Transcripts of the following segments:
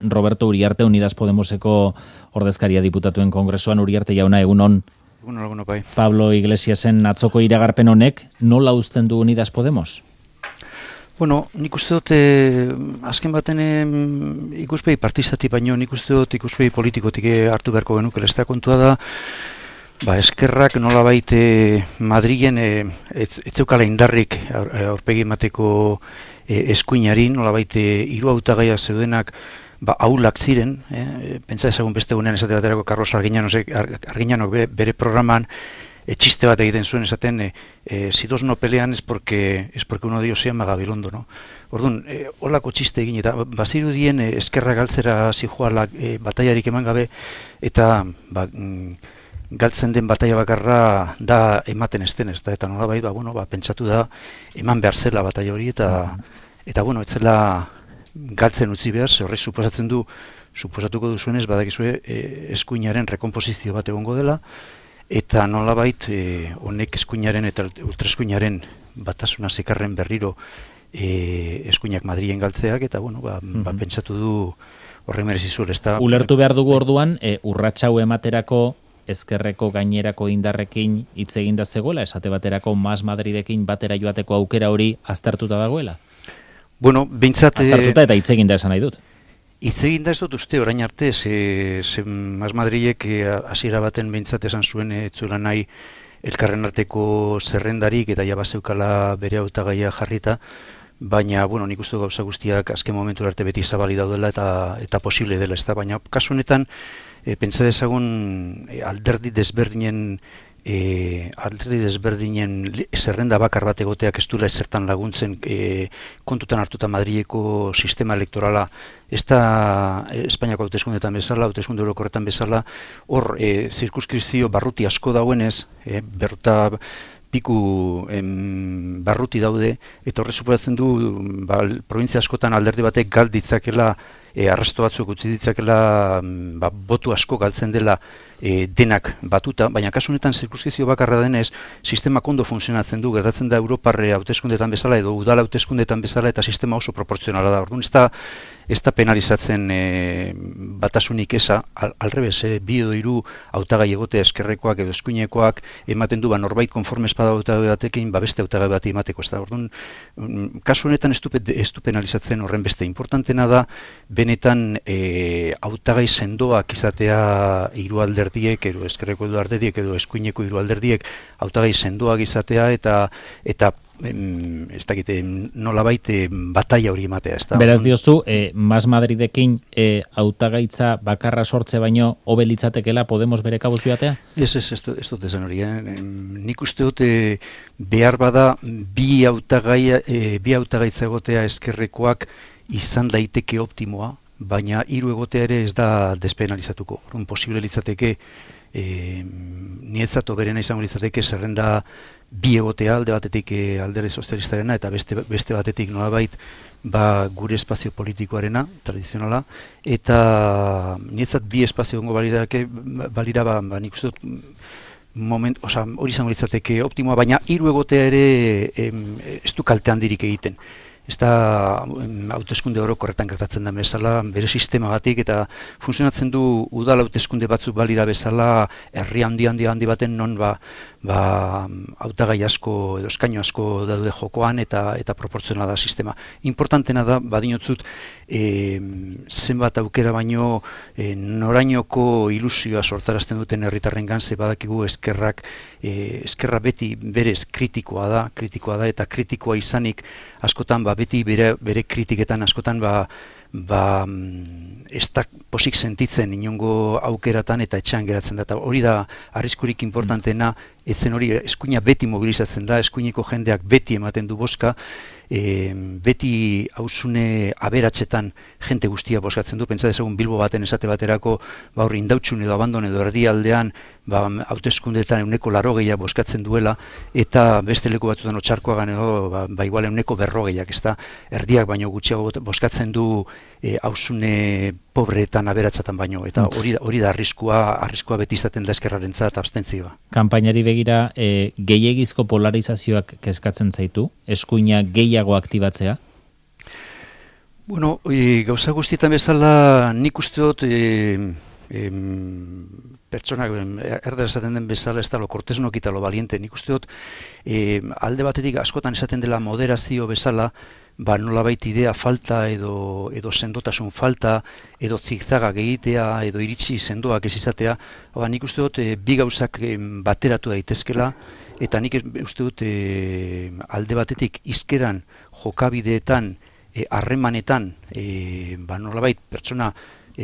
Roberto Uriarte, Unidas Podemoseko ordezkaria diputatuen kongresuan. Uriarte jauna, egunon. Egunon, bai. Pablo Iglesiasen atzoko iragarpen honek nola uzten du Unidas Podemos? Bueno, nik uste dut, azken baten ikuspegi partistatik baino, nik uste dut ikuspegi politikotik hartu beharko genuke. Ez da kontua da, eskerrak nolabait Madrilen ez zeukala indarrik aurpegi emateko eskuinari, nolabait hiru hautagaiak zeudenak ahulak ziren, pentsa ezagun beste gunean esate baterako Carlos Arguiñanok bere programan txiste bat egiten zuen esaten, si dos no pelean es porque uno de ellos se llama Gabilondo, no? Orduan, holako txiste egin, eta bazirudien eskerra galtzera zijoalak bataiarik eman gabe, eta galtzen den bataia bakarra da ematen ez denez, eta nolabait, pentsatu da eman behar zela bataia hori, eta ez zela galtzen utzi behar, ze horrek suposatuko duzuenez, badakizue eskuinaren rekomposizio bat egongo dela, eta nolabait honek eskuinaren eta ultraeskuinaren batasuna zekarren berriro eskuinak Madrilen galtzeak, eta pentsatu du horrek merezi zuela. Ulertu behar dugu orduan, urratsa hau ematerako ezkerreko gainerako indarrekin hitz eginda zegoela, esate baterako Mas Madridekin batera joateko aukera hori aztertuta dagoela? Bueno, behintzat... Aztertuta eta hitz eginda esan nahi dut. Hitz eginda ez dut uste orain arte, Mas Madrilek hasiera baten behintzat esan zuen etzuela nahi elkarren arteko zerrendarik eta jabazeukala bere hautagaia jarrita, baina, nik uste gauza guztiak azken momentu arte beti zabali daudela eta posible dela, ez da, baina kasu honetan pentsa dezagun alderdi desberdinen zerrenda bakar bat egoteak ez duela ezertan laguntzen kontutan hartuta Madrileko sistema elektorala, ez da Espainiako hauteskundeetan bezala, hauteskunde orokorretan bezala, hor zirkunskripzio barruti asko dauenez, berrota piku barruti daude, eta horre suposatzen du provintzia askotan alderdi batek galditzakela, arrasto batzuk utzi ditzakela botu asko galtzen dela denak batuta, baina kasu honetan zirkunskripzio bakarra denez, sistema ondo funtzionatzen du, gertatzen da Europarre hauteskundeetan bezala edo udala hauteskundeetan bezala, eta sistema oso proportzionala da. Orduan ez da penalizatzen batasunik eza, alrebez, bi edo hiru hautagai egotea eskerrekoak edo eskuinekoak ematen du norbait konforme espada hautagai batekin, beste hautagai bat emateko. Orduan, kasu honetan ez du penalizatzen horren beste. Importantena da, benetan hautagai sendoak izatea hiru alderdiek, edo eskerreko edo alderdiek, edo eskuineko hiru alderdiek hautagai sendoak izatea, eta ez dakite nolabait bataia hori ematea, ez da. Beraz diozu, Mas Madridekin hautagaitza bakarra sortze baino hobe litzatekeela Podemos bere kabuz joatea? Ez dut esan hori. Nik uste dut behar bada bi hautagaitza egotea eskerrekoak izan daiteke optimoa, baina hiru egotea ere ez da despenalizatuko. Posible litzateke, nietzat oberena izango litzateke zerrenda bi egotea, alde batetik alderdi sozialistarena eta beste batetik nolabait gure espazio politikoarena, tradizionala, eta nietzat bi espazio gongo balira, nik uste dut hori izango litzateke optimoa, baina hiru egotea ere ez du kalte handirik egiten. Ez da hauteskunde orokorretan gertatzen da bezala, bere sistema batik, eta funtzionatzen du udal hauteskunde batzuk balira bezala, herri handi baten non hautagai asko edo eskaino asko daude jokoan eta proportzionala da sistema. Importantena da, badinotzut, zenbat aukera baino norainoko ilusioa sortarazten duten herritarrengan, ze badakigu eskerra beti berez kritikoa da, eta kritikoa izanik askotan beti bere kritiketan askotan ez da posik sentitzen inongo aukeratan eta etxean geratzen da. Eta hori da arriskurik importanteena, etzen hori eskuina beti mobilizatzen da, eskuineko jendeak beti ematen du bozka, beti hausune aberatsetan jente guztia bozkatzen du. Pentsa dezagun Bilbo baten esate baterako hor indautxun edo abandon edo erdialdean hauteskundeetan 180 bozkatzen duela, eta beste leku batzutan Otxarkoagan edo igual 140, ez da, erdiak baino gutxiago bozkatzen du hausune pobreetan aberatzatan baino, eta hori da arriskua beti izaten da eskerrarentzat abstentzioa. Kanpainari begira, gehiegizko polarizazioak kezkatzen zaitu, eskuina gehiago aktibatzea? Bueno, gauza guztietan bezala nik uste dut pertsona erder esaten den bezala ez da lo kortesnok eta lo valiente. Nik uste dut alde batetik askotan esaten dela moderazio bezala, nolabait idea falta edo sendotasun falta edo zigzagak egitea edo iritsi sendoak ez izatea. Nik uste dut bi gauzak bateratu daitezkela. Eta nik uste dut alde batetik hizkeran, jokabideetan, harremanetan, nolabait pertsona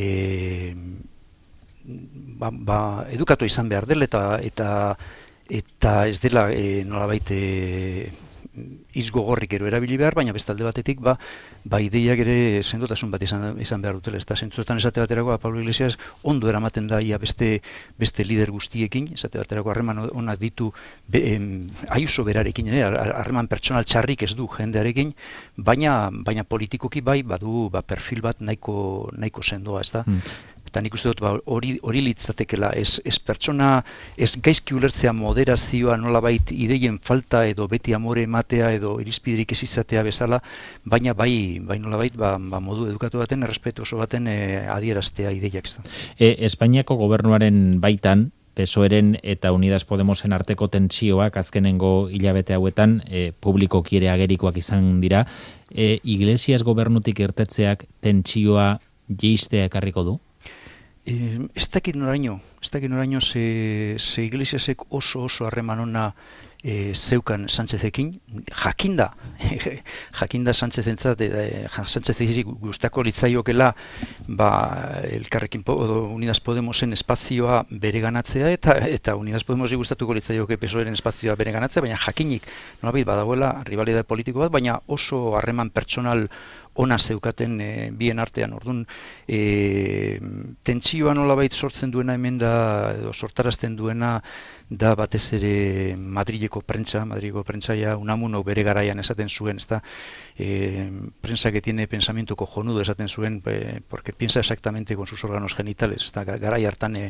edukatu izan behar dela eta ez dela nolabait izgogorrik ero erabili behar, baina beste alde batetik ideiak ere sendotasun bat izan behar dutela. Eta zentzuetan esate baterako Pablo Iglesias ondo eramaten da ia beste lider guztiekin, esate baterako harreman onak ditu Ayuso berarekin, harreman pertsonal txarrik ez du jendearekin, baina politikoki badu perfil bat nahiko sendoa, ez da? Eta nik uste dut hori litzatekela, ez pertsona, ez gaizki ulertzea moderazioa nolabait ideien falta edo beti amore ematea edo irizpiderik ez izatea bezala, baina bai nolabait modu edukatu baten, errespetu oso baten adieraztea ideiak. Espainiako gobernuaren baitan, PSOEren eta Unidas Podemosen arteko tentsioak azkenengo hilabete hauetan publikoki ere agerikoak izan dira. Iglesias gobernutik irtetzeak tentsioa jeistea ekarriko du? Ez dakit noraino ze Iglesiasek oso harreman ona zeukan Sánchezekin, jakinda Sánchezentzat, Sánchezeri gustako litzaiokela elkarrekin Unidas Podemosen espazioa bereganatzea eta Unidas Podemosi gustatuko litzaioke PSOEren espazioa bereganatzea, baina jakinik nolabait badagoela rivalidade politiko bat, baina oso harreman pertsonal ona zeukaten bien artean. Orduan, tentsioa nolabait sortzen duena hemen da, edo sortarazten duena da batez ere Madrileko prentsa Unamuno bere garaian esaten zuen, ezta? Prensa que tiene pensamiento cojonudo esaten zuen, porque piensa exactamente con sus órganos genitales, ezta? Garai hartan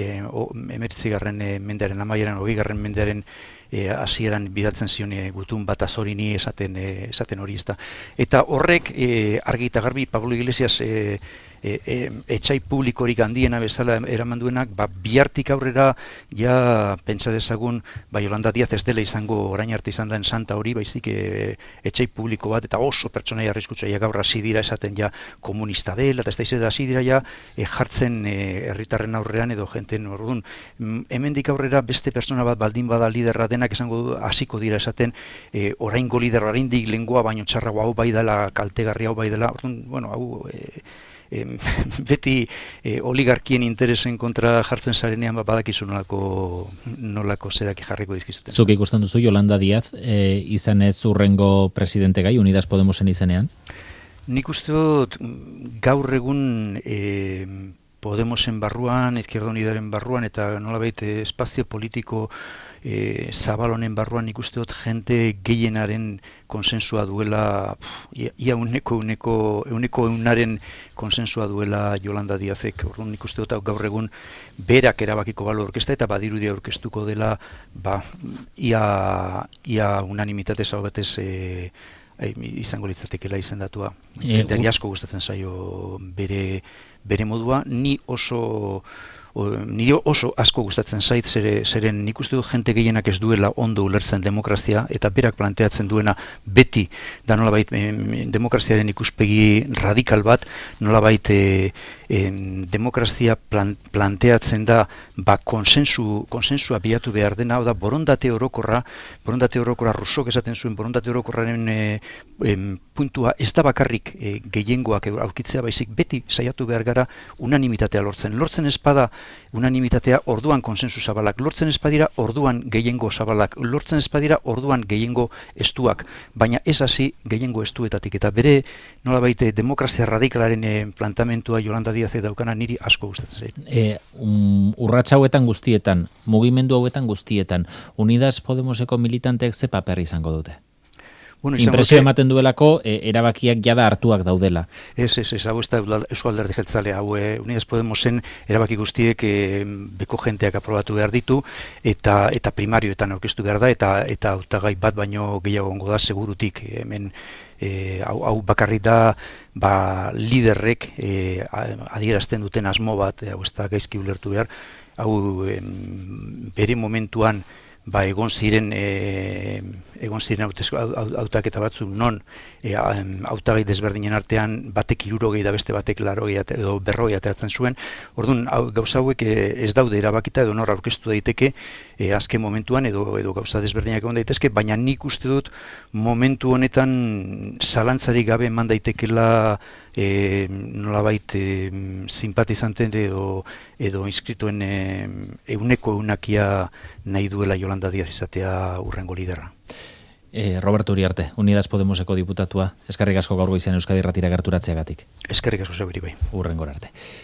19. Mendearen amaieran, 20. Mendearen hasieran bidaltzen zion gutun bat azorini esaten hori, ezta. Eta horrek argi eta garbi Pablo Iglesias etxai publikorik handiena bezala eraman duenak, bihartik aurrera ja pentsa dezagun Yolanda Díaz ez dela izango orain arte izan den santa hori, baizik etxai publiko bat eta oso pertsonaia arriskutsua gaur hasi dira esaten ja komunista dela eta ez da izan hasi dira ja jartzen herritarren aurrean edo jenten. Orduan hemendik aurrera beste pertsona bat baldin bada liderra denak esango hasiko dira esaten oraingo liderra oraindik lengua baino txarrago hau bai dela, kaltegarri hau bai dela. Orduan, bueno, hau beti oligarkien interesen kontra jartzen zarenean badakizu nolako zerak jarriko dizkizuten. Zuk ikusten duzu Yolanda Díaz izan ez urrengo presidente gai Unidas Podemosen izenean? Nik uste dut gaur egun Podemosen barruan, Izquierda Unidaren barruan eta nolabait espazio politiko zabal honen barruan nik uste dut jente gehienaren konsensua duela, ia eunaren konsensua duela Yolanda Díazek. Orduan nik uste dut gaur egun berak erabakiko balu orkesta eta badirudia aurkeztuko dela ia unanimitate zau batez izango litzatekela izendatua. Jendeari asko gustatzen zaio bere modua, ni oso asko gustatzen zait, zeren nik uste dut jente gehienak ez duela ondo ulertzen demokrazia, eta berak planteatzen duena beti da nolabait demokraziaren ikuspegi radikal bat, nolabait demokrazia planteatzen da konsensua bilatu behar dena, da borondate orokorra Rousseauk esaten zuen borondate orokorraren puntua ez da bakarrik gehiengoak aurkitzea, baizik beti saiatu behar gara unanimitatea lortzen espada unanimitatea orduan konsensu zabalak, lortzen espadira orduan gehiengo zabalak, lortzen espadira orduan gehiengo estuak, baina ez hasi gehiengo estuetatik, eta bere nolabait demokrazia radikalaren plantamentua Yolanda Díaz daukana niri asko gustatzen zait. Urrats hauetan guztietan, mugimendu hauetan guztietan, Unidas Podemoseko militanteek ze paper izango dute? Inpresio ematen duelako erabakiak jada hartuak daudela. Ez, hau ez da Eusko Alderdi Jeltzalea, hau Unidas Podemosen erabaki guztiek beko jenteak aprobatu behar ditu eta primarioetan aurkeztu behar da eta hautagai bat baino gehiago ongo da segurutik. Hemen hau bakarrik da liderrek adierazten duten asmo bat, hau ez da gaizki ulertu behar, hau bere momentuan egon ziren hautaketa batzuk non hautagai desberdinen artean batek 60 da beste batek 80 edo 40 ateratzen zuen. Orduan gauza hauek ez daude erabakita edo nor aurkeztu daiteke azken momentuan edo gauza desberdinak egon daitezke, baina nik uste dut momentu honetan zalantzarik gabe eman daitekela nolabait simpatizanten edo inskrituen euneko eunakia nahi duela Yolanda Díaz izatea urrengo liderra. Roberto Uriarte, Unidas Podemoseko diputatua, eskerrik asko gaur goizean Euskadi Irratira gerturatzeagatik. Eskerrik asko zeuri bai. Urrengora arte.